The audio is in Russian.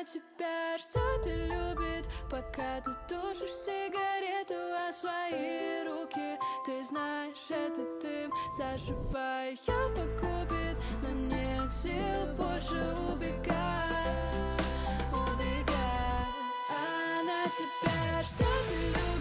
тебя ждет и любит, пока ты тушишь сигарету о свои руки. Ты знаешь, этот дым, заживая, погубит, но нет сил больше убегать. Она тебя ждет и любит.